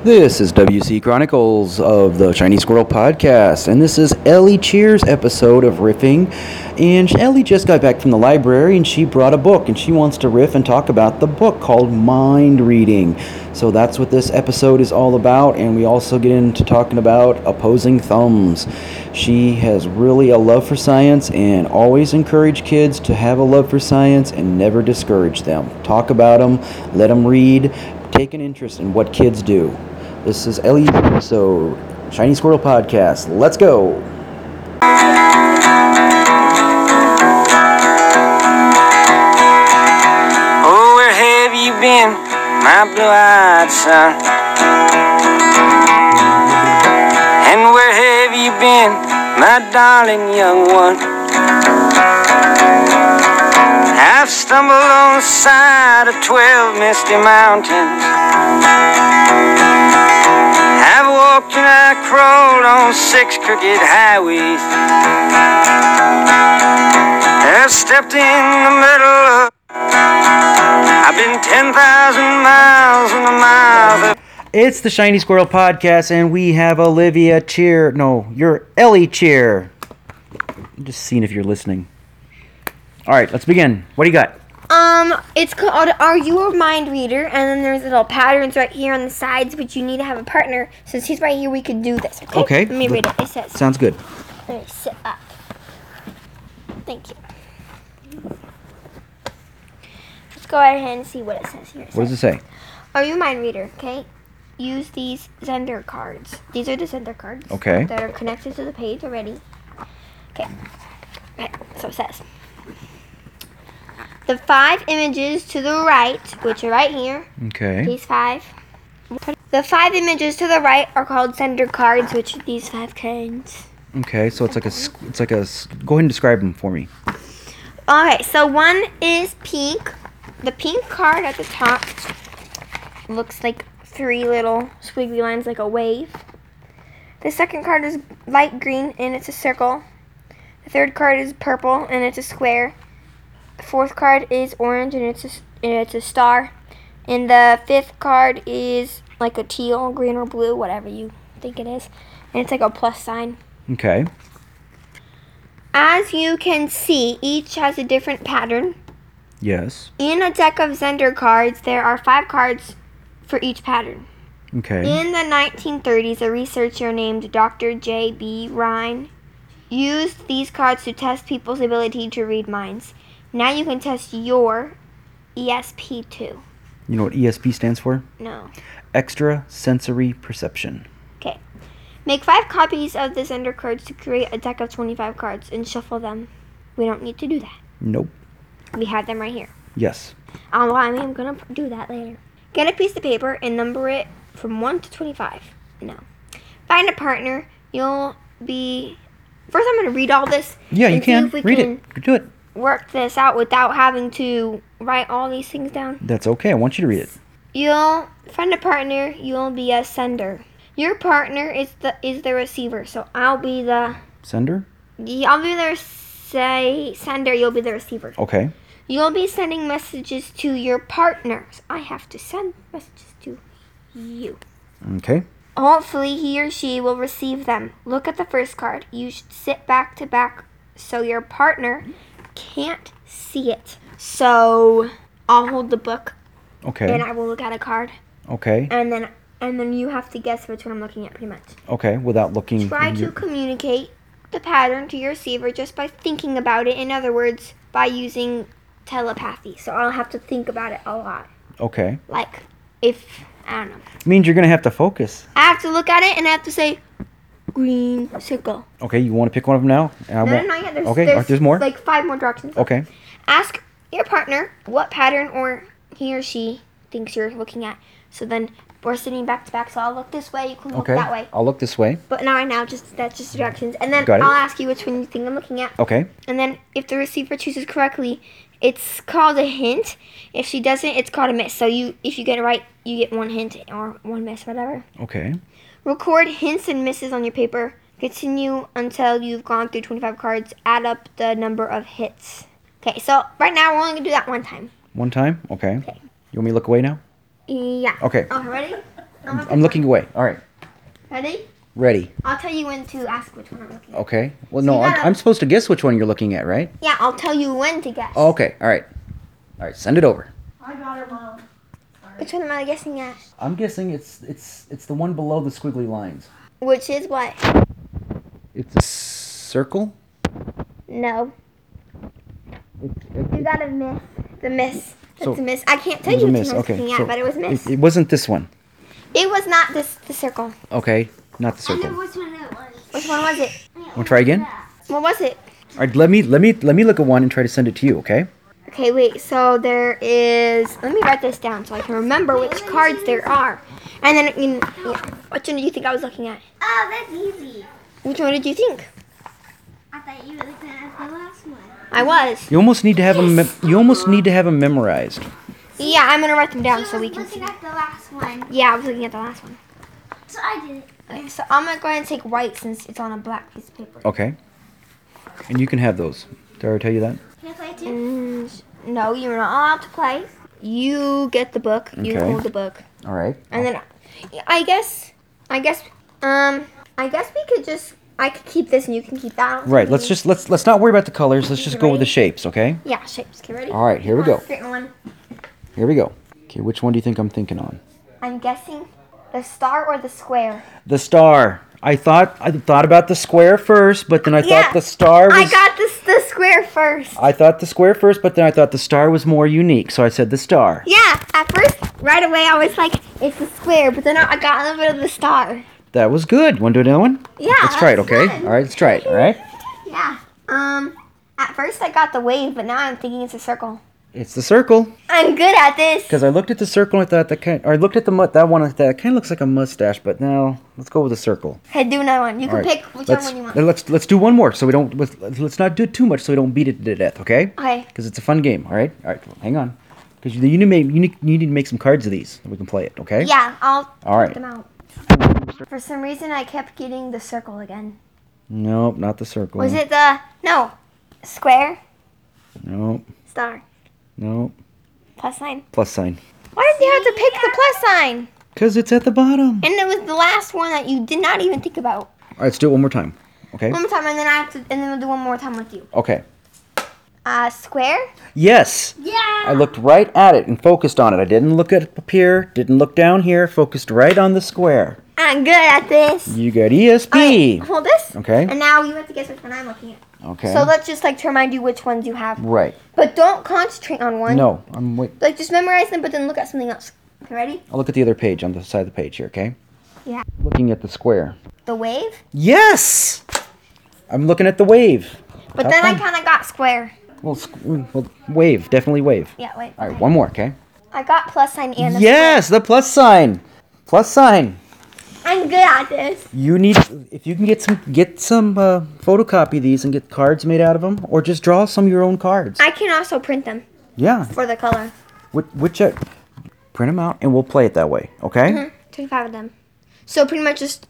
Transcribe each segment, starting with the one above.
This is WC Chronicles of the Shiny Squirrel Podcast, and this is Ellie Cheer's episode of Riffing. And Ellie just got back from the library, and she brought a book, and she wants to riff and talk about the book called Mind Reading. So that's what this episode is all about, and we also get into talking about opposing thumbs. She has really a love for science and always encourage kids to have a love for science and never discourage them. Talk about them, let them read, take an interest in what kids do. This is Ellie's episode, Shiny Squirrel Podcast. Let's go! Oh, where have you been, my blue-eyed son? And where have you been, my darling young one? I've stumbled on the side of 12 misty mountains. I've walked and I crawled on 6 crooked highways. I've stepped in the middle of... I've been 10,000 miles and a mile. It's the Shiny Squirrel Podcast, and we have Olivia Cheer. No, you're Ellie Cheer. I'm just seeing if you're listening. All right, let's begin. What do you got? It's called Are You a Mind Reader? And then there's little patterns right here on the sides, but you need to have a partner. Since he's right here, we could do this, okay? Okay. Let me read it. It says... Sounds good. Let me sit up. Thank you. Let's go ahead and see what it says here. What does it say? Are you a mind reader? Okay. Use these Zender cards. These are the Zender cards. Okay. That are connected to the page already. Okay. So it says... The 5 images to the right, which are right here. Okay. These 5. The 5 images to the right are called Zender cards, which are these 5 coins. Okay, so it's like a. Go ahead and describe them for me. Okay, so one is pink. The pink card at the top looks like 3 little squiggly lines, like a wave. The second card is light green, and it's a circle. The third card is purple, and it's a square. The fourth card is orange, and it's a star. And the 5th card is like a teal, green, or blue, whatever you think it is. And it's like a plus sign. Okay. As you can see, each has a different pattern. Yes. In a deck of Zender cards, there are 5 cards for each pattern. Okay. In the 1930s, a researcher named Dr. J.B. Rhine used these cards to test people's ability to read minds. Now you can test your ESP too. You know what ESP stands for? No. Extra Sensory Perception. Okay. Make 5 copies of the Zender cards to create a deck of 25 cards and shuffle them. We don't need to do that. Nope. We have them right here. Yes. I'm going to do that later. Get a piece of paper and number it from 1 to 25. No. Find a partner. You'll be... First, I'm going to read all this. Yeah, you can. See if we Read can it. Do it. work this out without having to write all these things down. That's okay. I want you to read it. You'll find a partner. You'll be a sender. Your partner is the receiver. So I'll be the... Sender? Yeah, I'll be the sender. You'll be the receiver. Okay. You'll be sending messages to your partners. I have to send messages to you. Okay. Hopefully he or she will receive them. Look at the first card. You should sit back to back so your partner can't see it. So I'll hold the book. Okay. And I will look at a card. Okay. And then you have to guess which one I'm looking at, pretty much. Okay. Without looking. Try to communicate the pattern to your receiver just by thinking about it. In other words, by using telepathy. So I'll have to think about it a lot. Okay. Like, if, I don't know. Means you're gonna have to focus. I have to look at it and I have to say, green circle. Okay. You want to pick one of them now? No, not yet. There's more. Like 5 more directions. Okay. Ask your partner what pattern or he or she thinks you're looking at. So then we're sitting back to back. So I'll look this way. You can look Okay. that way. I'll look this way. But not right now. That's just directions. And then Got it. I'll ask you which one you think I'm looking at. Okay. And then if the receiver chooses correctly, it's called a hint. If she doesn't, it's called a miss. So if you get it right, you get 1 hint or 1 miss, whatever. Okay. Record hints and misses on your paper. Continue until you've gone through 25 cards. Add up the number of hits. Okay, so right now we're only going to do that one time. One time? Okay. Okay. You want me to look away now? Yeah. Okay. Oh, ready? I'm looking away. All right. Ready? Ready. I'll tell you when to ask which one I'm looking at. Okay. Well, So no, you gotta- I'm supposed to guess which one you're looking at, right? Yeah, I'll tell you when to guess. Oh, okay. All right. All right. Send it over. I got her, Mom. Which one am I guessing at? I'm guessing it's the one below the squiggly lines. Which is what? It's a circle. No. It, You got a miss. The miss. So- It's a miss. I can't tell it was you a which miss. one I was Okay. looking at, So but it was miss. it wasn't this one. It was not the circle. Okay. Not the I know circle. which one it was. Which one was it? Wanna try again? What was it? All right. Let me look at one and try to send it to you. Okay. Okay, wait. So there is. Let me write this down so I can remember which cards there are. And then, which one do you think I was looking at? Oh, that's easy. Which one did you think? I thought you were looking at the last one. I was. You almost need to have them. You almost need to have them memorized. Yeah, I'm gonna write them down so She we was can see. looking at the last one. Yeah, I was looking at the last one. So I did it. Okay, so I'm gonna go ahead and take white since it's on a black piece of paper. Okay. And you can have those. Did I already tell you that? Can I play too? No, you're not allowed to play. You get the book. You Okay. hold the book, All right. and then I guess we could just. I could keep this and you can keep that. Right. Let's not worry about the colors. Let's just go with the shapes. Okay. Yeah, shapes. Okay, ready? All right. Here we Come on, go. straighten one. Here we go. Okay. Which one do you think I'm thinking on? I'm guessing the star or the square. The star. I thought about the square first, but then I Yeah, thought the star was. I got the square first. I thought the square first, but then I thought the star was more unique, so I said the star. Yeah, at first, right away, I was like, it's the square, but then I got a little bit of the star. That was good. Want to do another one? Yeah. Let's try it. that's Okay. fun. All right. Let's try it. All right. Yeah. At first I got the wave, but now I'm thinking it's a circle. It's the circle. I'm good at this. Because I looked at the circle and I thought I looked at that one. That kind of looks like a mustache, but now let's go with the circle. Hey, do another one. You All can right. pick whichever one you want. Let's do one more, so we don't. Let's not do too much, so we don't beat it to death. Okay? Okay. Because it's a fun game. All right. All right. Well, hang on. Because you need to make some cards of these so we can play it. Okay? Yeah, I'll All right. put them out. For some reason, I kept getting the circle again. Nope, not the circle. Was it no, square, Nope. star, Nope. plus sign? Plus sign. Why did you have to pick the plus sign? Because it's at the bottom. And it was the last one that you did not even think about. All right. Let's do it one more time. Okay? One more time, and then and then we'll do one more time with you. Okay. Square. Yes. Yeah. I looked right at it and focused on it. I didn't look up here, didn't look down here, focused right on the square. I'm good at this. You got ESP. Alright, hold this. Okay. And now you have to guess which one I'm looking at. Okay. So let's just to remind you which ones you have. Right. But don't concentrate on one. No, I'm wait. Like just memorize them, but then look at something else. Okay, ready? I'll look at the other page on the side of the page here, okay? Yeah. Looking at the square. The wave. Yes! I'm looking at the wave. But Have then I fun. kind of got square. Well, wave, definitely wave. Yeah, wait. All right, okay. one more, okay? I got plus sign and a Yes, the plus sign. Plus sign. square. I'm good at this. You need, if you can get some photocopy these and get cards made out of them, or just draw some of your own cards. I can also print them Yeah. for the color. Which print them out and we'll play it that way, okay? 25 of them. So pretty much just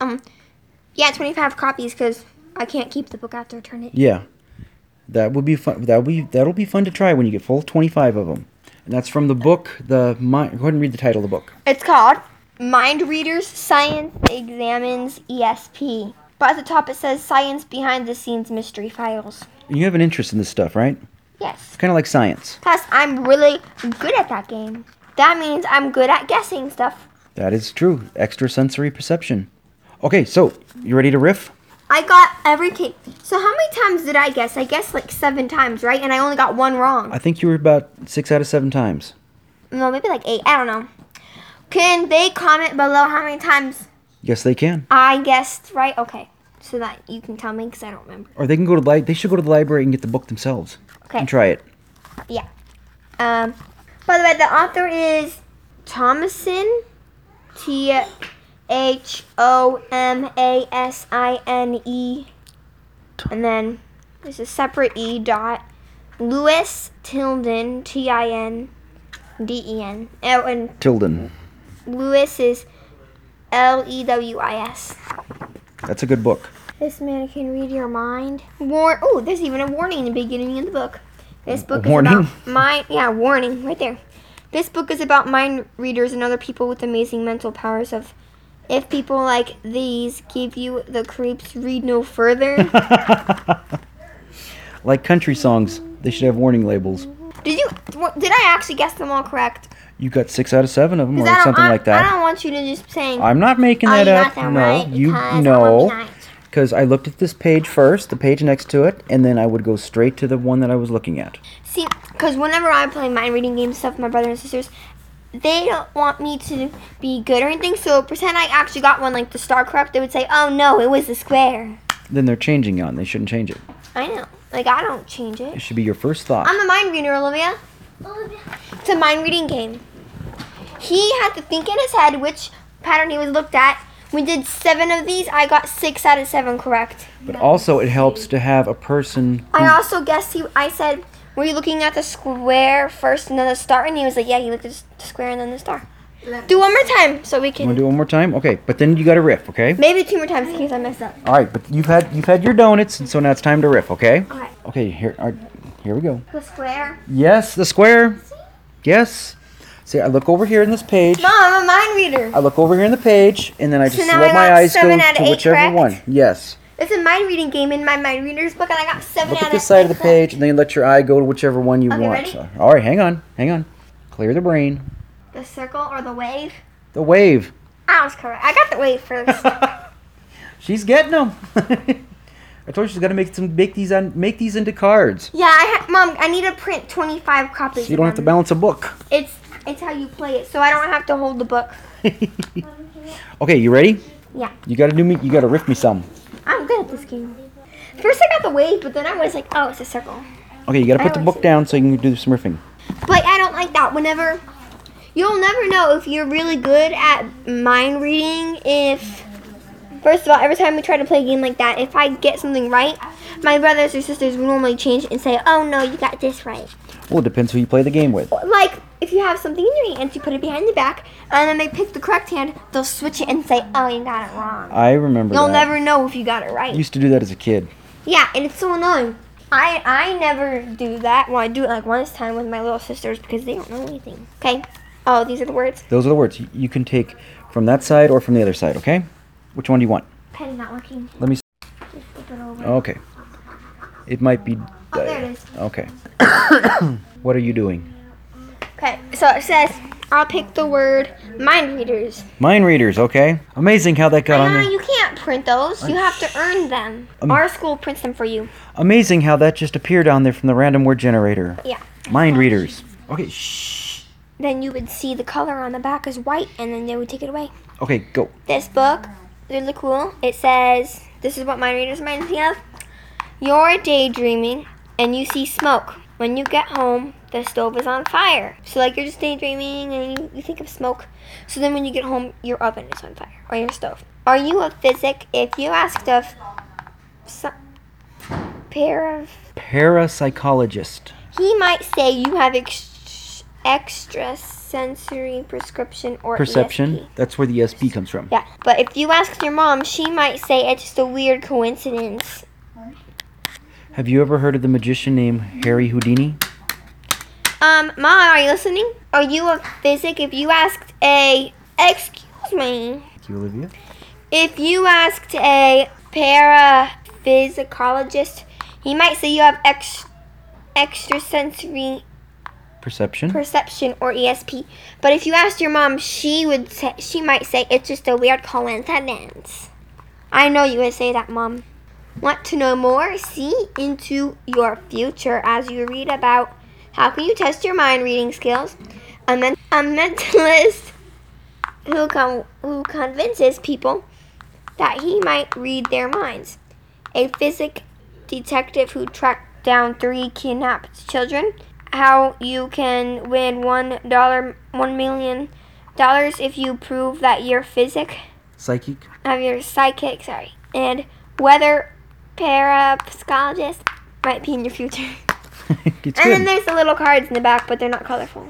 25 copies because I can't keep the book after I return it. Yeah. That would be fun. That'll be fun to try when you get full 25 of them. And that's from the book. Go ahead and read the title of the book. It's called Mind Readers Science Examines ESP. But at the top it says Science Behind the Scenes Mystery Files. You have an interest in this stuff, right? Yes. Kind of like science. Plus, I'm really good at that game. That means I'm good at guessing stuff. That is true. Extrasensory perception. Okay, so you ready to riff? I got every cake. So how many times did I guess? I guessed like 7 times, right? And I only got 1 wrong. I think you were about 6 out of 7 times. No, maybe like 8. I don't know. Can they comment below how many times Yes, they can. I guessed right? Okay. So that you can tell me because I don't remember. Or they can go to they should go to the library and get the book themselves. Okay. And try it. Yeah. By the way, the author is Thomasin. Thomasine. And then there's a separate E dot. Lewis Tilden. Tindden. Oh, and Tilden. Lewis is Lewis. That's a good book. This man can read your mind. Oh, there's even a warning in the beginning of the book. This book warning? is about warning right there. This book is about mind readers and other people with amazing mental powers of if people like these give you the creeps, read no further. Like country songs, they should have warning labels. Did I actually guess them all correct? You got 6 out of 7 of them, or 'Cause something like that. I don't want you to just saying. I'm not making Oh, that you up. got them No, right you because I know, wanna be nice. because I looked at this page first, the page next to it, and then I would go straight to the one that I was looking at. See, because whenever I play mind reading games stuff with my brother and sisters, they don't want me to be good or anything. So pretend I actually got one like the star correct. They would say, "Oh no, it was the square." Then they're changing on. They shouldn't change it. I know. Like I don't change It it. should be your first thought. I'm a mind reader, Olivia. Olivia. It's a mind reading game. He had to think in his head which pattern he was looked at. We did 7 of these. I got 6 out of 7 correct. But also, it helps to have a person. I also guessed I said, "Were you looking at the square first and then the star?" And he was like, "Yeah, he looked at the square and then the star." Do one more time so we Want to can. do it one more time? Okay, but then you got to riff, okay? Maybe 2 more times in case I mess up. All right, but you've had your donuts, and so now it's time to riff, okay? Okay. Okay, here we go. The square. Yes, the square. Yes. See, I look over here in this page. Mom, I'm a mind reader. I look over here in the page, and then I just now let I my got eyes go 7 out of to 8 whichever correct? one. Yes. It's a mind reading game in my mind readers book, and I got 7 Look out at of this side of the 8 page, and then let your eye go to whichever one you Okay, want. ready? So, all right, hang on. Clear the brain. The circle or the wave? The wave. I was correct. I got the wave first. She's getting them. I told you she's got to make these into cards. Yeah, Mom, I need to print 25 copies. So you don't have to of them. balance a book. It's how you play it, so I don't have to hold the book. Okay, you ready? Yeah. You got to riff me some. I'm good at this game. First I got the wave, but then I was like, oh, it's a circle. Okay, you got to I put the always book do. down so you can do some riffing. But I don't like that. You'll never know if you're really good at mind reading if, first of all, every time we try to play a game like that, if I get something right, my brothers or sisters will normally change it and say, oh no, you got this right. Well, it depends who you play the game with. Like, if you have something in your hands, you put it behind your back, and then they pick the correct hand, they'll switch it and say, oh, you got it wrong. I remember You'll that. never know if you got it right. I used to do that as a kid. Yeah, and it's so annoying. I never do that. Well, I do it like once time with my little sisters because they don't know anything. Okay. Oh, these are the words. Those are the words. You can take from that side or from the other side, okay? Which one do you want? Pen's not working. Let me see. Just flip it over. Okay. It might be... Oh, there it is. Okay. What are you doing? Okay, so it says, I'll pick the word mind readers. Mind readers, okay? Amazing how that got on there. You can't print those. You have to earn them. Our school prints them for you. Amazing how that just appeared on there from the random word generator. Yeah. Mind readers. Okay, shh. Then you would see the color on the back is white, and then they would take it away. Okay, go. This book, really cool. It says, this is what mind readers reminds me of. You're daydreaming, and you see smoke. When you get home, the stove is on fire. So like you're just daydreaming and you think of smoke. So then when you get home, your oven is on fire, or your stove. Are you a physic? If you asked a Parapsychologist. he might say you have extrasensory prescription or Perception. ESP. That's where the ESP comes from. Yeah, but if you asked your mom, she might say it's just a weird coincidence. Have you ever heard of the magician named Harry Houdini? Mom, are you listening? Are you a physic? If you asked excuse me. Thank you, Olivia. If you asked a paraphysicologist, he might say you have extrasensory Perception. perception or ESP. But if you asked your mom, she might say it's just a weird coincidence. I know you would say that, Mom. Want to know more? See into your future as you read about how can you test your mind reading skills. A mentalist who convinces people that he might read their minds. A physic detective who tracked down 3 kidnapped children. How you can win $1 million if you prove that you're Psychic. psychic, and whether parapsychologist might be in your future. It's And then good. there's the little cards in the back, but they're not colorful.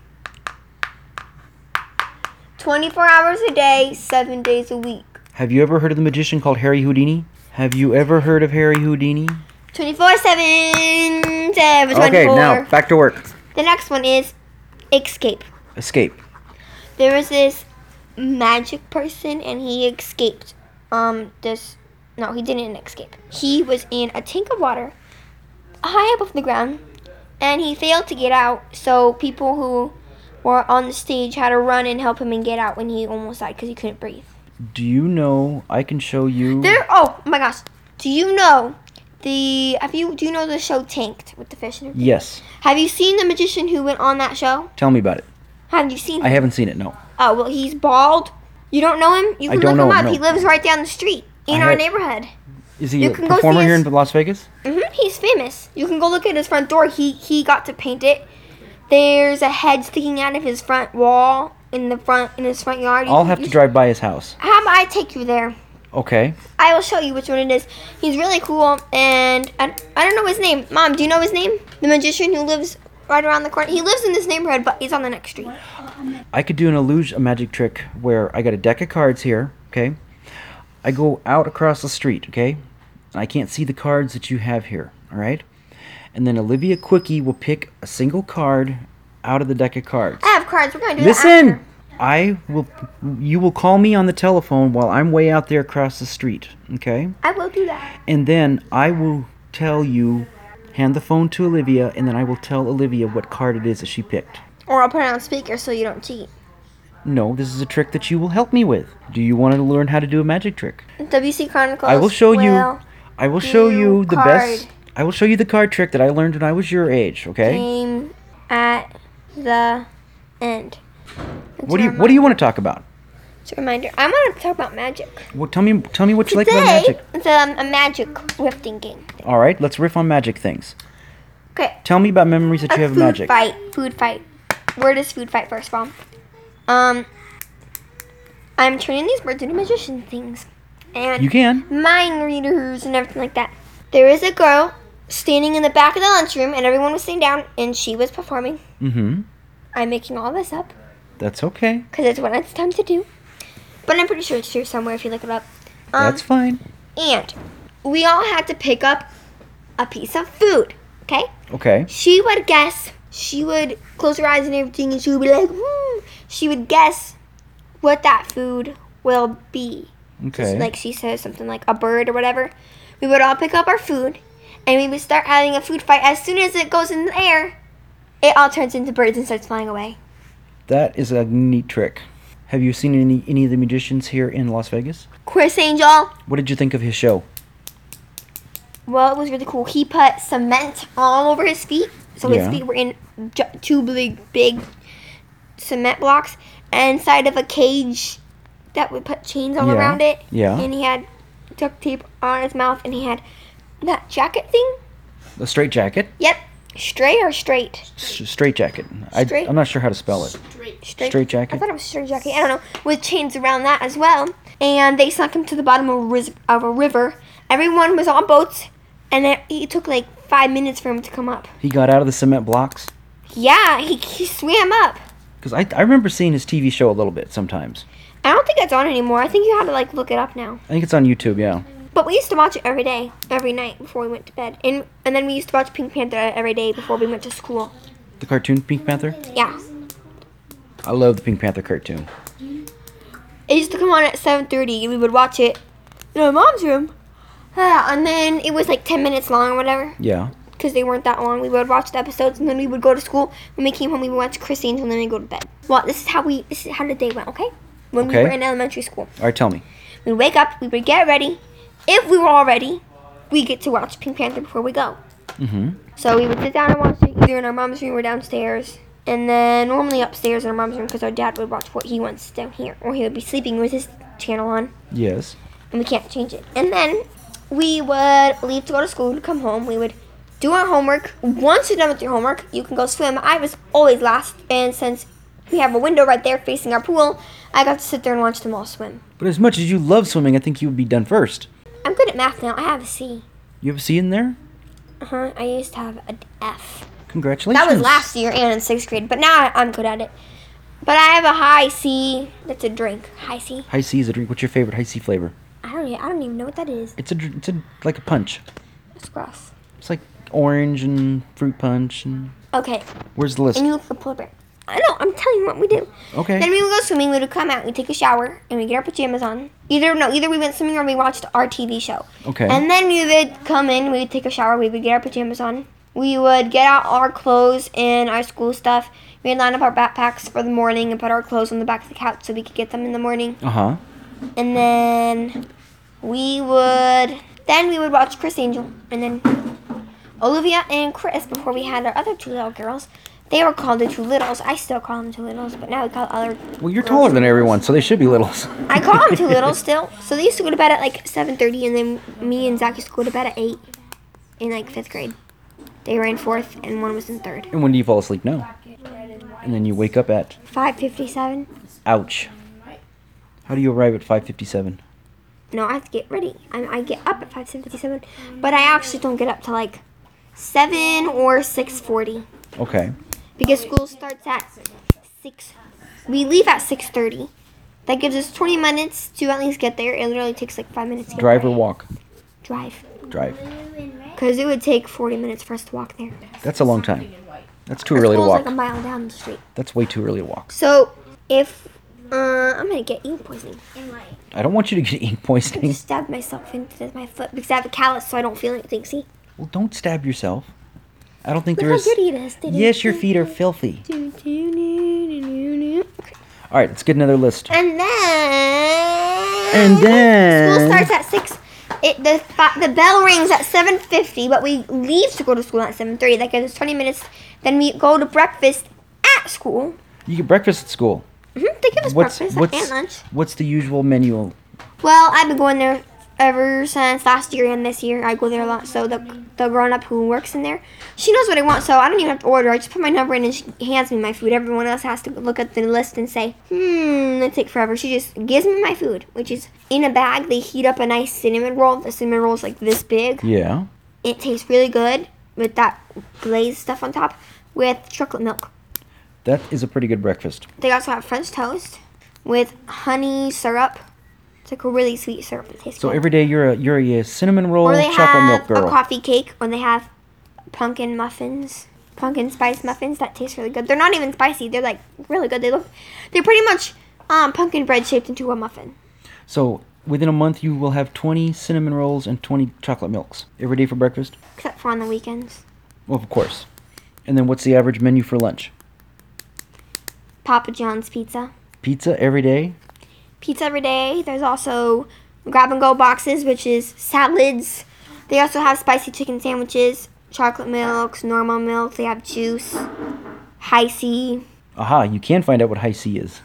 24 hours a day, 7 days a week. Have you ever heard of the magician called Harry Houdini? Have you ever heard of Harry Houdini? 24/7, 7/24. Okay, now back to work. The next one is escape. Escape. There was this magic person, and he escaped. No, he didn't escape. He was in a tank of water, high above the ground, and he failed to get out. So people who were on the stage had to run and help him and get out when he almost died because he couldn't breathe. Do you know I can show you? Oh my gosh! Do you know do you know the show Tanked with the fish and everything? Yes. Have you seen the magician who went on that show? Tell me about it. Have you seen him? I haven't seen it. No. Oh, well, he's bald. You don't know him? You I can don't look him know up. him, He no. lives right down the street in I our had- neighborhood. Is he You a can go performer see here his- in Las Vegas? He's famous. You can go look at his front door. He got to paint it. There's a head sticking out of his front wall in his front yard. I'll have to drive by his house. How about I take you there? Okay. I will show you which one it is. He's really cool, and I don't know his name. Mom, do you know his name? The magician who lives right around the corner. He lives in this neighborhood, but he's on the next street. I could do an illusion, a magic trick where I got a deck of cards here, okay? I go out across the street, okay? And I can't see the cards that you have here, all right? And then Olivia Quickie will pick a single card out of the deck of cards. I have cards. We're going to do that Listen! after. You will call me on the telephone while I'm way out there across the street, okay? I will do that. And then I will tell you, hand the phone to Olivia, and then I will tell Olivia what card it is that she picked. Or I'll put it on speaker so you don't cheat. No, this is a trick that you will help me with. Do you want to learn how to do a magic trick? WC Chronicles. I will show you. will I will show you the card. best. I will show you the card trick that I learned when I was your age. Okay. Game at the end. What do you want to talk about? It's a reminder. I want to talk about magic. Well, tell me what you like about Today, magic. it's a magic lifting game. All right, let's riff on magic things. Okay. Tell me about memories that you have of magic. Food fight. Word is food fight first of all. I'm turning these birds into magician things. And You can. mind readers and everything like that. There is a girl standing in the back of the lunchroom, and everyone was sitting down, and she was performing. Mm-hmm. I'm making all this up That's okay. because it's what it's time to do. But I'm pretty sure it's here somewhere if you look it up. That's fine. And we all had to pick up a piece of food. Okay? Okay. She would guess. She would close her eyes and everything, and she would be like, She would guess what that food will be. Okay. Just like she says something like a bird or whatever. We would all pick up our food, and we would start having a food fight. As soon as it goes in the air, it all turns into birds and starts flying away. That is a neat trick. Have you seen any of the magicians here in Las Vegas? Chris Angel. What did you think of his show? Well, it was really cool. He put cement all over his feet, so his Yeah. feet were in two big cement blocks, and inside of a cage that would put chains all Yeah. around it. Yeah. And he had duct tape on his mouth, and he had that jacket thing. A straight jacket. Yep. Straight or straight? Straight jacket. Straight? I'm not sure how to spell it. Straight jacket? I thought it was straight jacket. I don't know. With chains around that as well. And they sunk him to the bottom of a river. Everyone was on boats, and it took like 5 minutes for him to come up. He got out of the cement blocks. Yeah, he swam up. Because I remember seeing his TV show a little bit sometimes. I don't think it's on anymore. I think you have to like look it up now. I think it's on YouTube, yeah. But we used to watch it every day, every night before we went to bed. And then we used to watch Pink Panther every day before we went to school. The cartoon Pink Panther? Yeah. I love the Pink Panther cartoon. It used to come on at 7:30, and we would watch it in our mom's room. And then it was like 10 minutes long or whatever, Yeah. because they weren't that long. We would watch the episodes, and then we would go to school. When we came home, we would watch Chris Angel, and then we go to bed. Well, this is how the day went, okay? When Okay. we were in elementary school. All right, tell me. We'd wake up, we would get ready. If we were all ready, we get to watch Pink Panther before we go. Mm-hmm. So we would sit down and watch it either in our mom's room or downstairs. And then normally upstairs in our mom's room because our dad would watch what he wants down here. Or he would be sleeping with his channel on. Yes. And we can't change it. And then we would leave to go to school to come home. We would do our homework. Once you're done with your homework, you can go swim. I was always last. And since we have a window right there facing our pool, I got to sit there and watch them all swim. But as much as you love swimming, I think you would be done first. I'm good at math now. I have a C. You have a C in there? Uh-huh. I used to have an F. Congratulations. That was last year and in 6th grade, but now I'm good at it. But I have a high C. That's a drink. High C. High C is a drink. What's your favorite high C flavor? I don't even know what that is. It's like a punch. It's gross. It's like orange and fruit punch. And Okay, where's the list? and you look at the polar bear. I know, I'm telling you what we do. Okay. Then we would go swimming, we would come out, we'd take a shower, and we'd get our pajamas on. Either we went swimming or we watched our TV show. Okay. And then we would come in, we would take a shower, we would get our pajamas on. We would get out our clothes and our school stuff. We'd line up our backpacks for the morning and put our clothes on the back of the couch so we could get them in the morning. Uh-huh. And then we would watch Chris Angel. And then Olivia and Chris, before we had our other two little girls, they were called the two littles. I still call them two littles, but now we call other Well, you're girls taller than two everyone, littles. so they should be littles. I call them two littles still. So they used to go to bed at like 7:30, and then me and Zach used to go to bed at 8 in like 5th grade. They were in 4th, and one was in 3rd. And when do you fall asleep? No. And then you wake up at... 5:57. Ouch. How do you arrive at 5:57? No, I have to get ready. I get up at 5:57, but I actually don't get up till like 7 or 6:40 Okay. because school starts at 6. We leave at 6:30. That gives us 20 minutes to at least get there. It literally takes like 5 minutes to get Drive or there. walk? Drive. Drive. Because it would take 40 minutes for us to walk there. That's a long time. That's too Our early to school's walk. like a mile down the street. That's way too early to walk. So if I'm gonna get ink poisoning. I don't want you to get ink I poisoning. just stabbed myself into my foot because I have a callus, so I don't feel anything. See? Well, don't stab yourself. I don't think Look there how is... dirty it is. Yes, your feet are filthy. Okay. All right, let's get another list. And then. And then... School starts at 6. The bell rings at 7:50, but we leave to go to school at 7:30. That gives us 20 minutes. Then we go to breakfast at school. You get breakfast at school. They give us breakfast and lunch. What's the usual menu? Well, I've been going there ever since last year and this year. I go there a lot. So the grown-up who works in there, she knows what I want. So I don't even have to order. I just put my number in and she hands me my food. Everyone else has to look at the list and say, it'll take forever. She just gives me my food, which is in a bag. They heat up a nice cinnamon roll. The cinnamon roll is like this big. Yeah. It tastes really good with that glazed stuff on top with chocolate milk. That is a pretty good breakfast. They also have French toast with honey syrup. It's like a really sweet syrup that tastes So good. every day you're a cinnamon roll Or they chocolate milk have girl. a coffee cake, or they have pumpkin muffins, pumpkin spice muffins that taste really good. They're not even spicy. They're like really good. They're pretty much pumpkin bread shaped into a muffin. So within a month you will have 20 cinnamon rolls and 20 chocolate milks every day for breakfast? Except for on the weekends. Well, of course. And then what's the average menu for lunch? Papa John's pizza. Pizza every day? Pizza every day. There's also grab and go boxes, which is salads. They also have spicy chicken sandwiches, chocolate milks, normal milk. They have juice, high C. Aha, you can find out what high C is.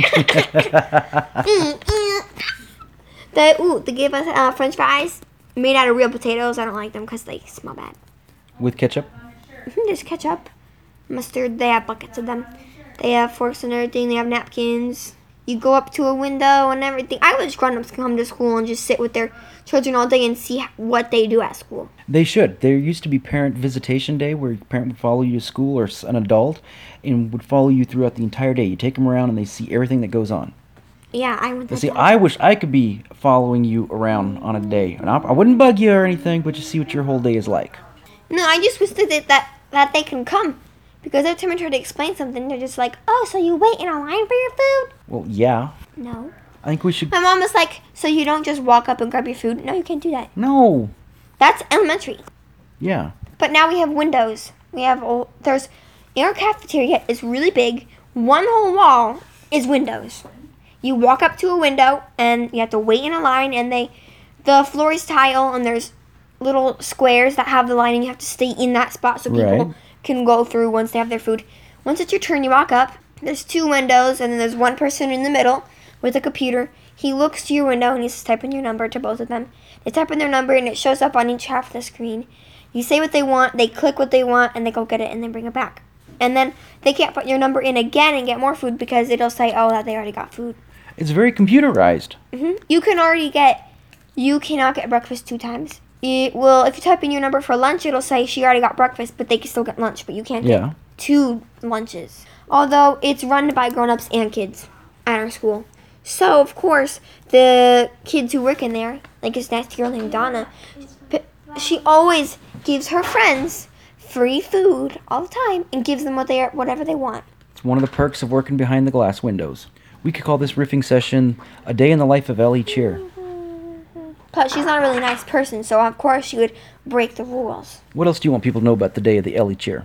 They give us French fries made out of real potatoes. I don't like them because they smell bad. With ketchup? Just ketchup, mustard. They have buckets of them. They have forks and everything. They have napkins. You go up to a window and everything. I wish grown-ups come to school and just sit with their children all day and see what they do at school. They should. There used to be parent visitation day where your parent would follow you to school, or an adult, and would follow you throughout the entire day. You take them around and they see everything that goes on. Yeah, I would. But see, I wish I could be following you around on a day. And I wouldn't bug you or anything, but just see what your whole day is like. No, I just wish that they can come. Because every time I try to explain something, they're just like, oh, so you wait in a line for your food? Well, yeah. No. I think we should... My mom was like, so you don't just walk up and grab your food? No, you can't do that. No. That's elementary. Yeah. But now we have windows. There's, in our cafeteria, it's really big. One whole wall is windows. You walk up to a window, and you have to wait in a line, and the floor is tile, and there's little squares that have the line, and you have to stay in that spot so people... Right. can go through once they have their food. Once it's your turn, you walk up. There's two windows, and then there's one person in the middle with a computer. He looks to your window, and he's typing your number to both of them. They type in their number, and it shows up on each half of the screen. You say what they want, they click what they want, and they go get it, and then bring it back. And then they can't put your number in again and get more food because it'll say, oh, that they already got food. It's very computerized. You cannot get breakfast 2 times. If you type in your number for lunch, it'll say she already got breakfast, but they can still get lunch, but you can't Yeah. get 2 lunches. Although it's run by grown-ups and kids at our school. So, of course, the kids who work in there, like this nice girl named Donna, she always gives her friends free food all the time and gives them whatever they want. It's one of the perks of working behind the glass windows. We could call this riffing session A Day in the Life of Ellie Cheer. But she's not a really nice person, so of course she would break the rules. What else do you want people to know about the day of the Ellie Cheer?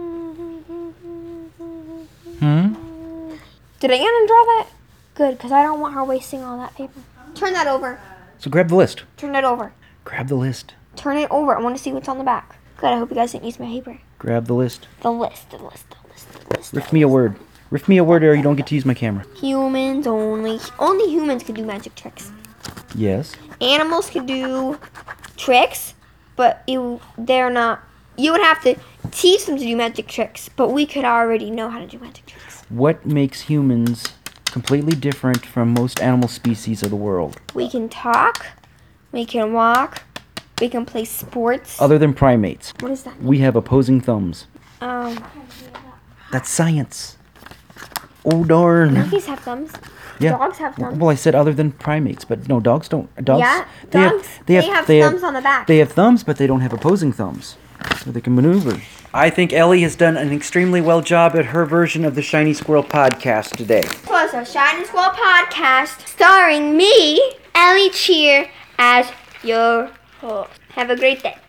Did Anna draw that? Good, because I don't want her wasting all that paper. Turn that over. So grab the list. Turn it over. Grab the list. Turn it over. I want to see what's on the back. Good, I hope you guys didn't use my paper. Grab the list. The list. Riff me a word. Riff me a word or you don't get to use my camera. Humans only. Only humans can do magic tricks. Yes. Animals can do tricks, but they're not. You would have to teach them to do magic tricks, but we could already know how to do magic tricks. What makes humans completely different from most animal species of the world? We can talk, we can walk, we can play sports. Other than primates, What is that? we have opposing thumbs. That's science. Oh, darn. Monkeys have thumbs. Yeah. Dogs have thumbs. Well, I said other than primates, but no, dogs don't. Dogs. Yeah, they have- dogs. They have thumbs on the back. They have thumbs, but they don't have opposing thumbs, so they can maneuver. I think Ellie has done an extremely well job at her version of the Shiny Squirrel podcast today. This was a Shiny Squirrel podcast starring me, Ellie Cheer, as your host. Have a great day.